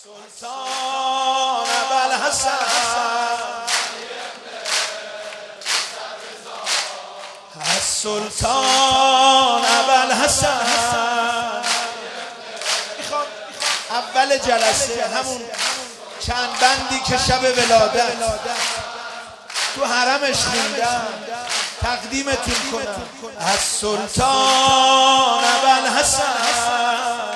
سلطان ابوالحسن السلطان ابوالحسن. میخوام اول جلسه همون چند بندی که شب ولادت تو حرمش خوندم تقدیمتون کنم. السلطان ابوالحسن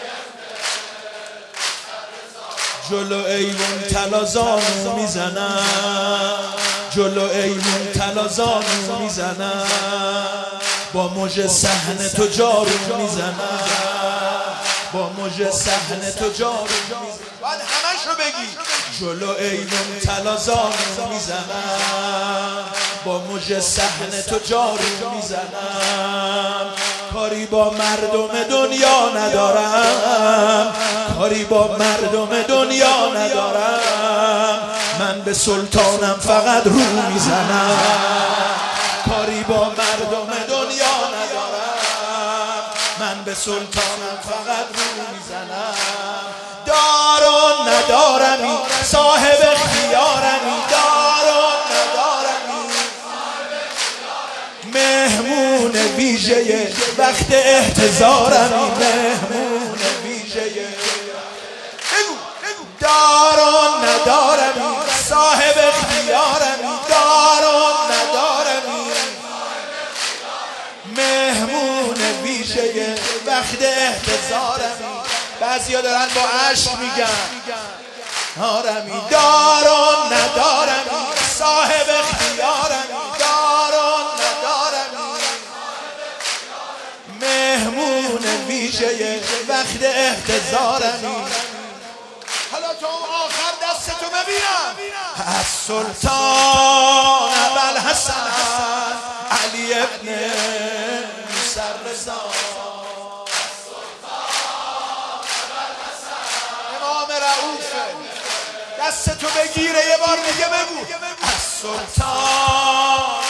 جلو ایوون تلازانو میزنم، جلو ایوون تلازانو میزنم، با مژه صحن تو جارو میزنم، با مژه صحن تو جارو میزنم. باید همشو بگی. جلو ایوون تلازانو میزنم، با مژه صحن تو جارو میزنم. کاری با مردم دنیا ندارم، کاری با مردم دنیا ندارم، من به سلطانم فقط رو میزنم. کاری با مردم دنیا ندارم، من به سلطانم فقط رو میزنم. دارو ندارمی صاحب اختیارمی، دارو ندارمی مهمون ویژه وقت احتضارمی، مهمون ویژه دارو ندارمی صاحب اختیارمی، دارو ندارمی مهمون ویژه وقت احتضارمی. بعضیا دارن با عشق میگن آرمی. دارو ندارمی صاحب اختیارمی، دارو ندارمی مهمون ویژه وقت احتضارمی. حالا تو آخر دستتو ببینم. السلطان ابوالحسن علی ابن موسی رضا، امام رؤوفه. دستتو بگیره یه بار دیگه بگو. السلطان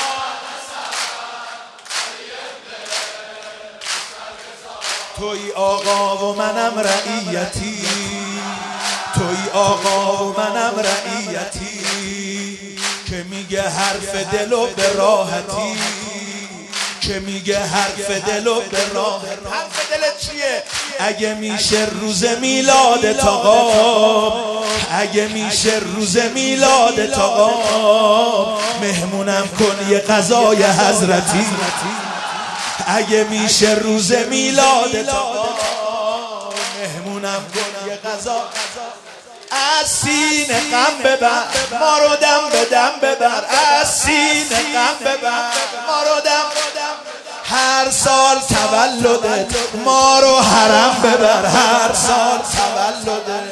توی آقا و منم رعیتی، توی آقا و منم رعیتی، که میگه حرف دلو به راحتی، که میگه حرف دلو به راحتی. حرف دلت چیه؟ اگه میشه روز میلادت آقا، اگه میشه روز میلادت آقا، مهمونم کن یه غذای حضرتی. اگه میشه روز میلادت آقا، مهمونم کن یه غذا. از سینه غم ببر ما رو دم به دم ببر، از سینه غم ببر ما رو دم. هر سال تولدت ما رو حرم ببر، هر سال تولدت.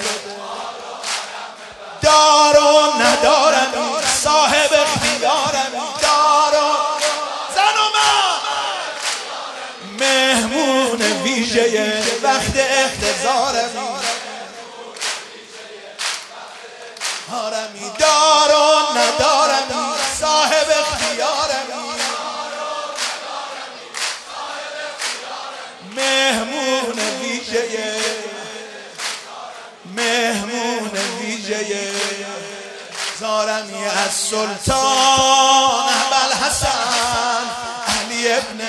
دارو ندارمی صاحب اختیارمی، دارو زن و من مهمون ویژه وقت احتضارمی. دارو ندارمی صاحب اختیارمی مهمون ویژه، مهمون ویژه زارمی. از سلطان ابوالحسن علی ابن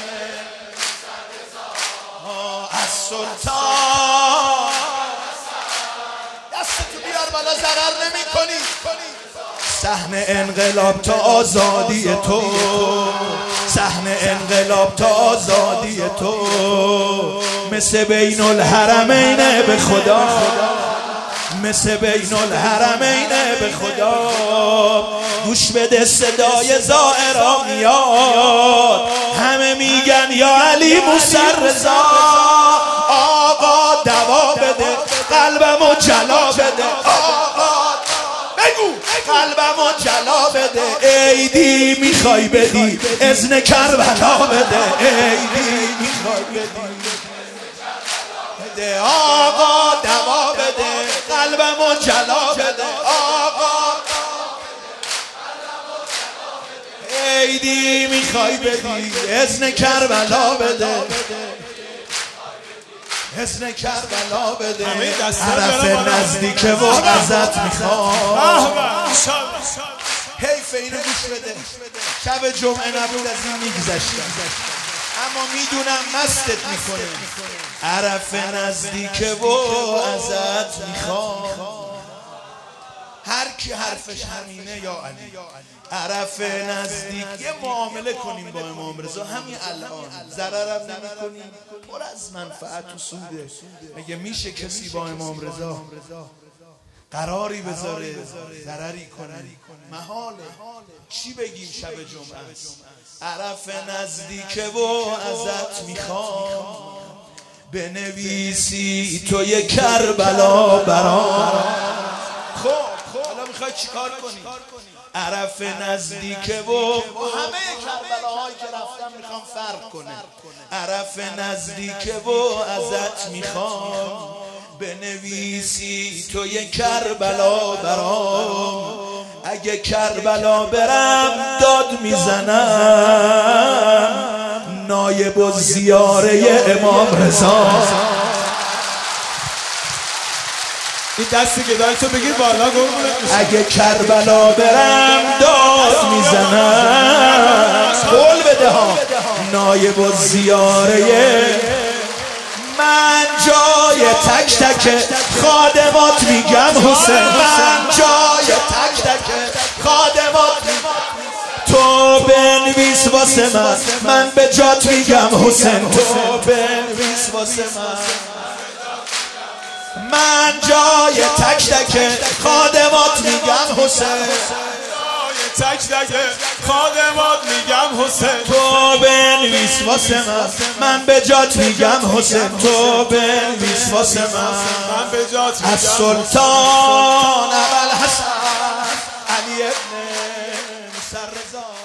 از سلطان. دستتو بیار بالا ضرر نمی کنی. صحن انقلاب تا آزادی تو، صحن انقلاب تا آزادی تو، مثل بین الحرمین به خدا، مثل بین الحرمین به خدا. گوش بده صدای زائرا میاد، همه میگن یا علی موسی رضا. آقا دوا بده قلبمو جلا بده، آقا بگو قلبمو جلا بده. عیدی میخوای بدی اذن کربلا بده، عیدی میخوای بدی آقا دوا بده قلبمو جلا بده، آقا عیدی میخوای بدی اذن کربلا بده. حسن کربلا بده عرف نزدیکه و ازت میخوام حیف اینو گوش بده شب جمعه نبود از این میگذشتم اما میدونم مستت میکنه عرف نزدیکه و ازت میخوام هر کی حرفش همینه یا علی عرف نزدیک یه معامله کنیم با امام رضا همین الان ضررم نمی کنیم پر از منفعت و سوده مگه میشه کسی با امام رضا قراری بذاره ضرری کنه محاله چی بگیم شب جمعه عرف نزدیکه و ازت میخوام بنویسی تو یه کربلا برام حالا میخوای چیکار کنی عرف نزدیکه و همه کربلاهایی که رفتم میخوام فرق کنه عرف نزدیکه و ازت میخوام بنویسی تو یه کربلا برام اگه کربلا برم داد میزنم نایب و زیاره امام رضا این دستی که داری تو بگیر بالا گفت اگه کربلا برم داد میزنم قول بده ها نایب و زیاره من جای تک تک خادمات میگم حسین من جای تک تک خادمات میگم تو بنویس واسه من به جات میگم حسین تو بنویس واسه من جای تک تک خادمات میگم حسین تک تک خادمات میگم حسین تو بنویس واسه من به جات میگم حسین تو بنویس واسه من به جات از سلطان ابوالحسن علی ابن موسی رضا